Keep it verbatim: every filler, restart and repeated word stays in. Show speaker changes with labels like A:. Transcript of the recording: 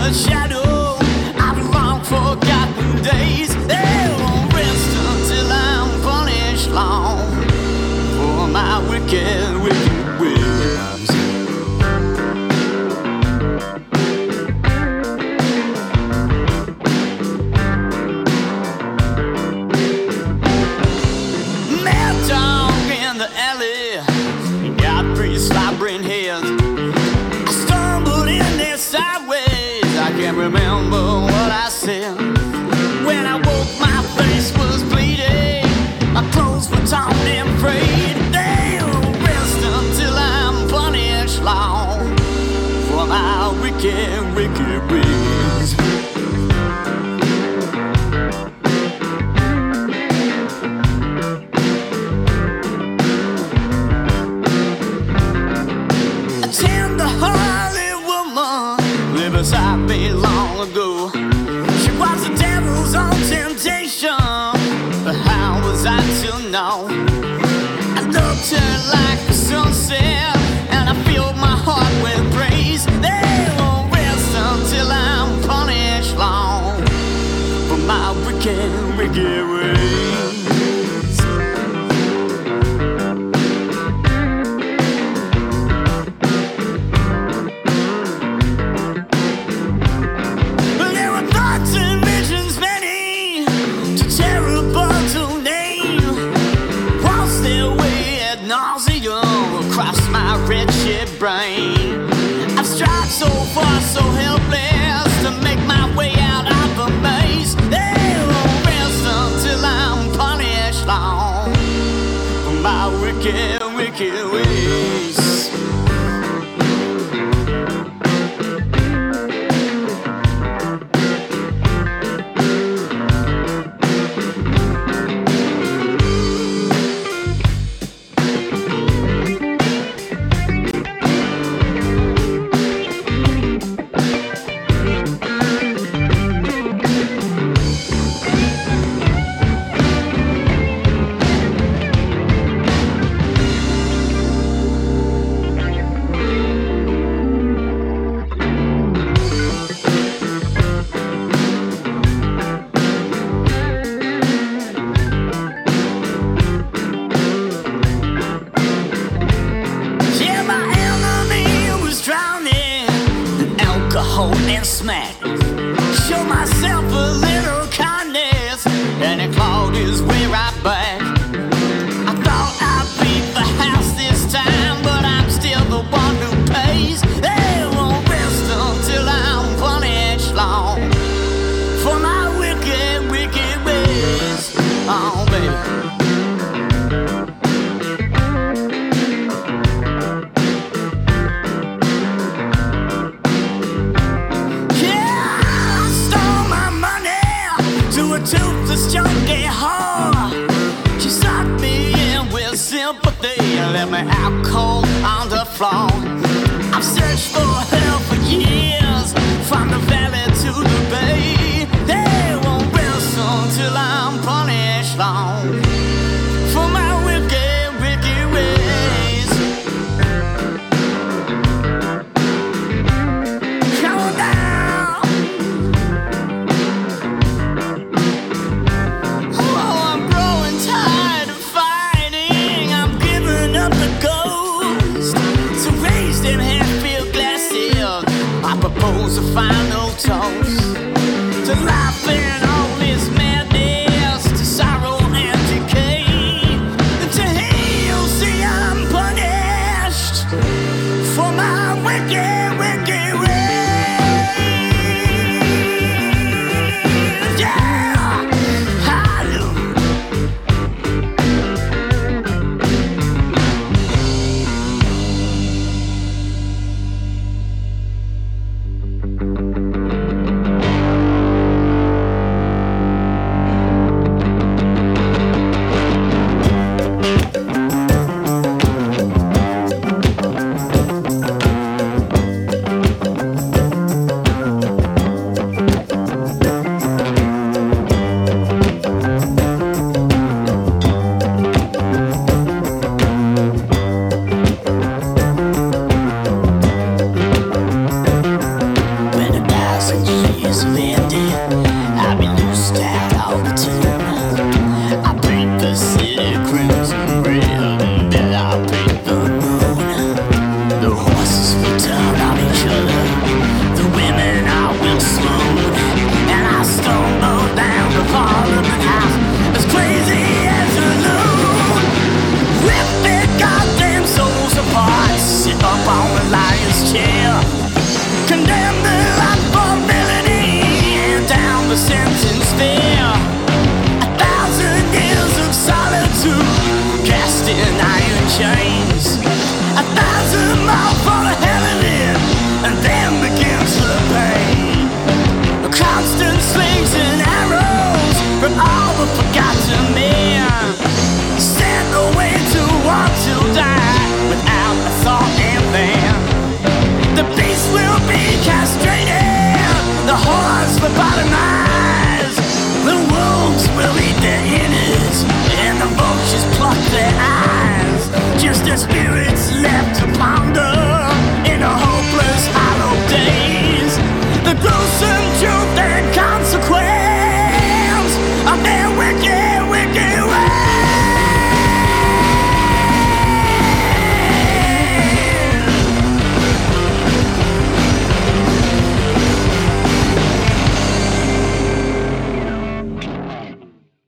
A: the shadow of long forgotten days. They won't rest until I'm punished long for my wicked, wicked ways. Mad dog in the alley got pretty slobbering heads. I stumbled in there sideways. I can't remember what I said. When I woke, my face was bleeding. My clothes were torn and frayed. They'll rest until I'm punished long for my wicked, wicked ways. A tender-hearted woman lived beside me long ago. She was the devil's own temptation, but how was I to know? I looked her like the sunset, and I filled my heart with praise. They won't rest until I'm punished long for my wicked, wicked ways. But there were thoughts and visions many, too terrible to name. Once their way at nauseum across my wretched brain. I've strived so far, so helpless, to make my way out of the maze. They won't rest until I'm punished long for my wicked, wicked ways. Yeah, my enemy was drowning in alcohol and smack. Show myself a little kindness, and it clawed his way right back. I thought I'd beat the house this time, but I'm still the one who pays. They won't rest until I'm punished long for my wicked, wicked ways. Oh, baby. Yeah, I stole my money to a toothless junkie whore. She sucked me in with sympathy and let me out cold on the floor. I've searched for her for years, from the valley to the bay. They won't rest until I'm punished long for my wicked, wicked ways. Come on down. Oh, I'm growing tired of fighting. I'm giving up the ghost. But all